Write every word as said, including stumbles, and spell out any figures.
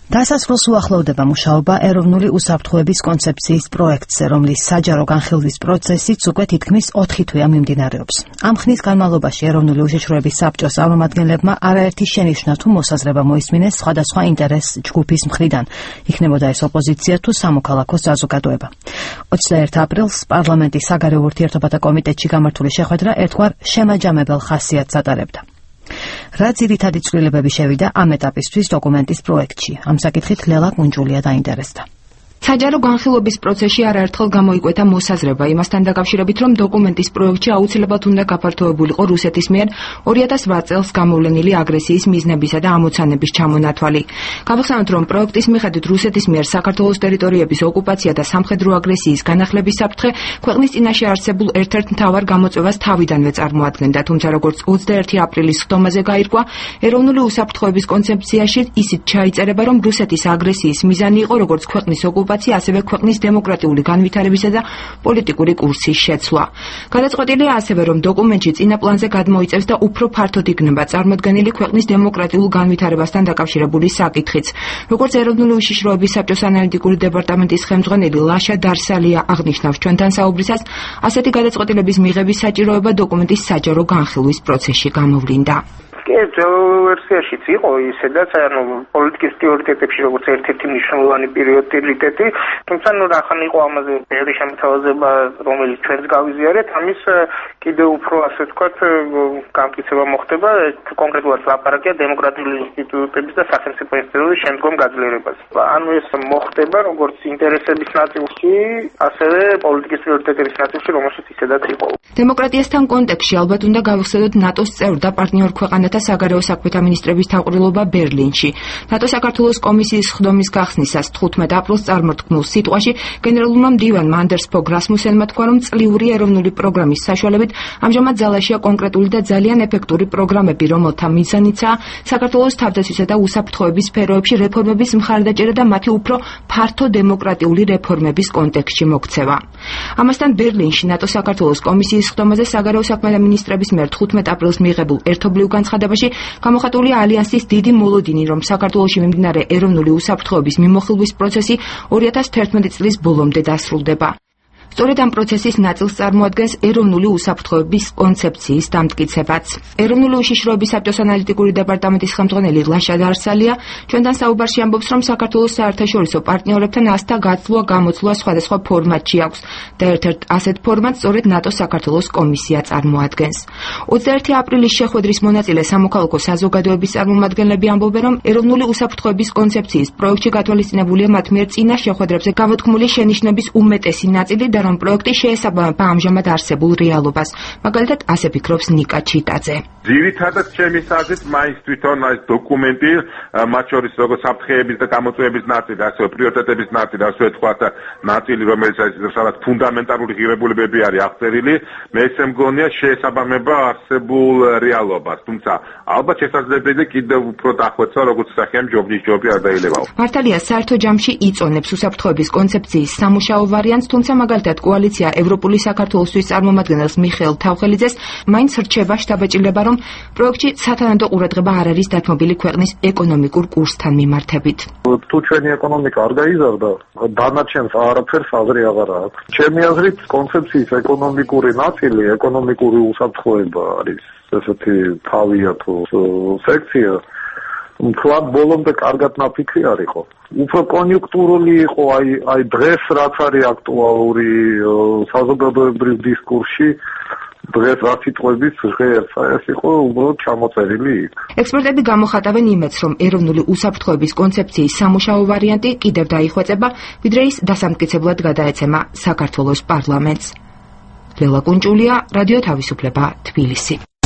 დასასრულს უახლოვდება მუშაობა ეროვნული უსაფრთხოების კონცეფციის პროექტზე, რომლის საჯარო განხილვის პროცესიც უკვე თითქმის ოთხი თვეა მიმდინარეობს. Ამ ხნის განმავლობაში ეროვნული უშიშროების საბჭოს წარმომადგენლებმა არაერთი შენიშვნა თუ მოსაზრება მოისმინეს სხვადასხვა ინტერეს ჯგუფის მხრიდან, იქნებოდა ეს ოპოზიცია თუ სამოქალაქო საზოგადოება. ოცდაერთი აპრილს პარლამენტის საგარეო ურთიერთობათა კომიტეტში გამართული შეხვედრა ერთგვარ შემაჯამებელ ხასიათს ატარებდა. რა ძირითადი ცვლილებები შევიდა ამ ეტაპისთვის დოკუმენტის პროექტში? ამ საკითხით ლელა კუნჯულია დაინტერესდა. საჯარო განხილობის პროცესში არაერთხელ გამოიკვეთა მოსაზრება იმასთან დაკავშირებით, რომ დოკუმენტის პროექტში აუცილებლად უნდა გაფართოებულიყო რუსეთის მიერ ორი ათას ოთხ წელს გამოვლენილი აგრესიის მიზნებისა და ამოცანების ჩამონათვალი. Გავხსენოთ, რომ პროექტის მიხედვით რუსეთის მიერ საქართველოს ტერიტორიების ოკუპაცია და სამხედრო აგრესიის განახლების საფრთხე ქვეყნის წინაშე არსებულ ერთ-ერთ მთავარ გამოწვევას თავიდანვე წარმოადგენდა, თუმცა როგორც ოცდაერთი აპრილის ხდომაზე გაირკვა, ეროვნული უსაფრთხოების კონცეფციაში ისიც ჩაიწერება, რომ რუსეთის აგრესიის მიზანი იყო როგორც ქვეყნის ოკუპაცია, ასევე ქვეყნის დემოკრატიული განვითარებისა და პოლიტიკური კურსის შეცვლა. გადაწყვეტილია ასევე, რომ დოკუმენტში წინა პლანზე გადმოიწევს და უფრო ფართოდ იქნება წარმოდგენილი ქვეყნის დემოკრატიულ განვითარებასთან დაკავშირებული საკითხიც. როგორც ეროვნული უშიშროების საბჭოს ანალიტიკური დეპარტამენტის ხელმძღვანელი ლაშა დარსალია აღნიშნავს ჩვენთან საუბრისას, ასეთი გადაწყვეტილების მიღების საჭიროება დოკუმენტის საჯარო განხილვის პროცესში გამოვლინდა. ვერსიაშიც იყო ისედაც ანუ პოლიტიკის პრიორიტეტებში როგორც ერთ-ერთი მნიშვნელოვანი პრიორიტეტი, თუმცა ნუ რახან იყო ამაზე ბევრი შემოთავაზება, რომელიც ჩვენს გავიზიარეთ, ამის კიდევ უფრო ასე ვთქვათ გამტკიცება მოხდება, კონკრეტულად ლაპარაკია დემოკრატიული ინსტიტუტების და სახელმწიფო ინსტიტუტების შემდგომ გაძლიერებას. ანუ ეს მოხდება როგორც ინტერესების ნაწილში, ასევე პოლიტიკის პრიორიტეტების ნაწილში, რომელშიც ისედაც იყო. დემოკრატიასთან კონტექსტში ალბათ უნდა გავხსენოთ ნატოს წევრ და პარტნიორ ქვეყანათა საგარეო საქმეთა მინისტრების თავყრილობა ბერლინში. ნატო საქართველოს კომისიის ხდომის გახსნისას თხუთმეტ აპრილს წარმოთქმულ სიტყვაში გენერალურმა მდივანმა ანდერს ფოგ რასმუსენმა თქვა, რომ წლიური ეროვნული პროგრამის საშუალებით ამჟამად ძალაშია კონკრეტული და ძალიან ეფექტური პროგრამები, რომელთა მიზანიცაა საქართველოს თავდაცვისა და უსაფრთხოების სფეროებში რეფორმების მხარდაჭერა და მათი უფრო ფართო დემოკრატიული რეფორმების კონტექსტში მოქცევა. ამასთან ბერლინში ნატო საქართველოს კომისიის ხდომაზე საგარეო საქმეთა მინისტრების მიერ თხუთმეტ აპრილს მიღებულ ერთობლივ განცხადებაში გამოხატულია ალიანსის დიდი მოლოდინი, რომ საქართველოში მიმდინარე ეროვნული უსაფრთხოების მიმოხილვის პროცესი ორი ათას თერთმეტი წლის ბოლომდე დასრულდება. სწორედ ამ პროცესის ნაწილს წარმოადგენს ეროვნული უსაფრთხოების კონცეფციის დამტკიცებაც. ეროვნული უშიშროების საბჭოს ანალიტიკური დეპარტამენტის ხელმძღვანელი ლაშა დარსალია ჩვენთან საუბარში ამბობს, რომ საქართველოს საერთაშორისო პარტნიორებთან ასთა გაცვლა გამოცვლა სხვადასხვა ფორმატში აქვს და ერთ-ერთ ასეთ ფორმატს სწორედ ნატოს საქართველოს კომისია წარმოადგენს. ოცდაერთი აპრილის შეხვედრის მონაწილე სამოქალაქო საზოგადოების წარმომადგენლები ამბობენ, რომ ეროვნული უსაფრთხოების კონცეფციის პროექტში გათვალისწინებულია მათ მიერ წინა შეხვედრებზე გამოთქმული შენიშვნების უმეტესი ნაწილი და რომ პროექტი შეესაბამება ამჟამად არსებულ რეალობას. მაგალითად, ასე ფიქრობს ნიკა ჩიტაძე. ძირითადად ჩემი აზრით, მაინც თვითონ ეს დოკუმენტი, მათ შორის როგორც საფრთხეების და გამოწვევების ნაწილი, ასევე პრიორიტეტების ნაწილი, ასე ვთქვათ, ნაწილი, რომელიც სადაც ფუნდამენტალური ღირებულებები არის აღწერილი, მე ესე მგონია შეესაბამება არსებულ რეალობას. თუმცა, ალბათ შესაძლებელია კიდევ უფრო დახვეწა, როგორც სახეამ ჯობნის ჯობი არ დაილებაო. მართალია, საერთო ჯამში იწონებს უსაფრთხოების კონცეფციის სამუშაო ვარიანტს, თუმცა მაგალითად კოალიცია ევროპული საქართველოსთვის წარმომადგენელს მიხეილ თავხელიძეს მაინც რჩება შთაბეჭდილება, რომ პროექტში სათანადო ყურადღება არ არის დათმობილი ქვეყნის ეკონომიკურ კურსთან მიმართებით. თუ ჩვენი ეკონომიკა არ გაიზარდა, დანარჩენს არაფერს აზრი აღარ აქვს. ჩემი აზრით, კონცეფციის ეკონომიკური ნაწილი, ეკონომიკური უსაფრთხოება არის ესეთი თავია თუ სექცია. მთლად ბოლომდე კარგად ნაფიქრი არ იყო. უფრო კონიუნქტურული იყო, აი აი დღეს რაც არის აქტუალური საზოგადოებრივ დისკურსში, დღეს რა სიტყვების ღერცა ეს იყო უბრალოდ ჩამოწერილი იქ. ექსპერტები გამოხატავენ იმედს, რომ ეროვნული უსაფრთხოების კონცეფციის სამუშაო ვარიანტი კიდევ დაიხვეწება, ვიდრე ის დასამტკიცებლად გადაეცემა საქართველოს პარლამენტს. ლელა კუნჯულია, რადიო თავისუფლება, თბილისი.